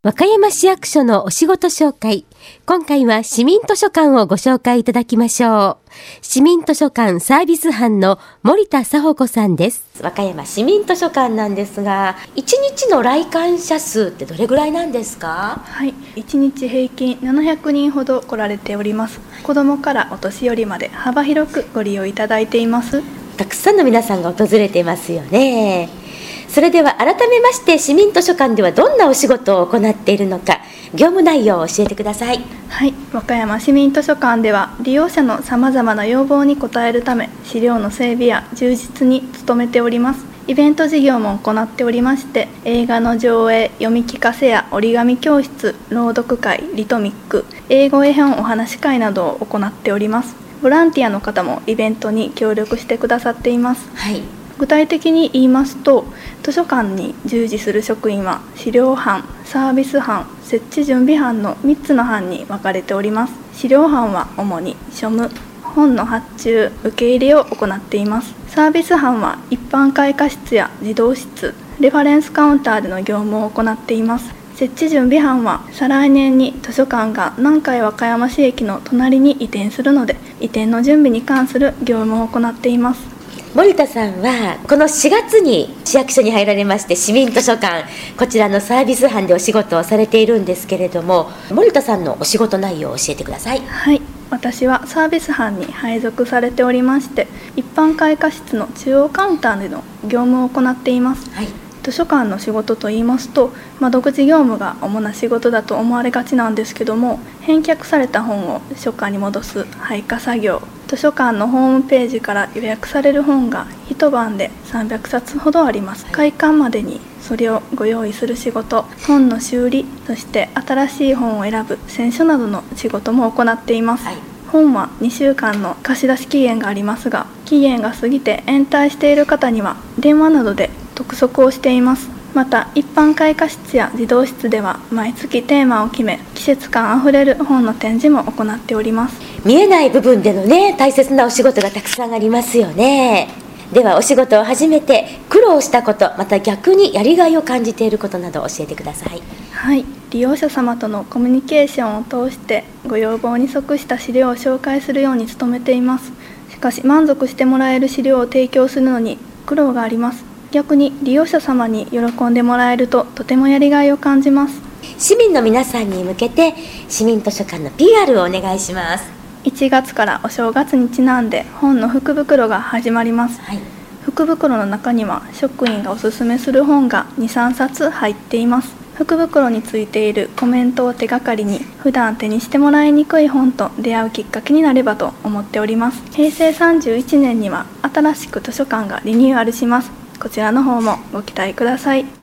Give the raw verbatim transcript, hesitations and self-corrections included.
和歌山市役所のお仕事紹介。今回は市民図書館をご紹介いただきましょう。市民図書館サービス班の森田佐保子さんです。和歌山市民図書館なんですが、いちにちの来館者数ってどれぐらいなんですか？ はい、いちにち平均ななひゃくにんほど来られております。子どもからお年寄りまで幅広くご利用いただいています。 たくさんの皆さんが訪れていますよね。それでは改めまして、市民図書館ではどんなお仕事を行っているのか、業務内容を教えてください。 はい、和歌山市民図書館では利用者のさまざまな要望に応えるため、資料の整備や充実に努めております。イベント事業も行っておりまして、映画の上映、読み聞かせや折り紙教室、朗読会、リトミック、英語絵本お話し会などを行っております。ボランティアの方もイベントに協力してくださっています。 はい、 具体的に言いますと、図書館に従事する職員は資料班、サービス班、設置準備班のみっつの班に分かれております。資料班は主に書務、本の発注、受け入れを行っています。サービス班は一般開花室や児童室、レファレンスカウンターでの業務を行っています。設置準備班は再来年に図書館が南海和歌山市駅の隣に移転するので、移転の準備に関する業務を行っています。 森田さんはこのしがつに市役所に入られまして、市民図書館、こちらのサービス班でお仕事をされているんですけれども、森田さんのお仕事内容を教えてください。 はい、私はサービス班に配属されておりまして、一般開花室の中央カウンターでの業務を行っています。はい、図書館の仕事といいますと、窓口業務が主な仕事だと思われがちなんですけども、返却された本を書館に戻す配下作業、図書館のホームページから予約される本が一晩でさんびゃくさつほどあります。開館までにそれをご用意する仕事、本の修理、そして新しい本を選ぶ選書などの仕事も行っています。はい、本はにしゅうかんの貸し出し期限がありますが、期限が過ぎて延滞している方には電話などで督促をしています。また一般開花室や児童室では毎月テーマを決め、季節感あふれる本の展示も行っております。 見えない部分でのね、大切なお仕事がたくさんありますよね。ではお仕事を始めて苦労したこと、また逆にやりがいを感じていることなど教えてください。 はい、利用者様とのコミュニケーションを通してご要望に即した資料を紹介するように努めています。しかし満足してもらえる資料を提供するのに苦労があります。逆に利用者様に喜んでもらえるととてもやりがいを感じます。 市民の皆さんに向けて市民図書館の ピーアール をお願いします。 いちがつからお正月にちなんで本の福袋が始まります。はい、福袋の中には職員がおすすめする本がにさんさつ入っています。福袋についているコメントを手がかりに、普段手にしてもらいにくい本と出会うきっかけになればと思っております。へいせいさんじゅういちねんには新しく図書館がリニューアルします。こちらの方もご期待ください。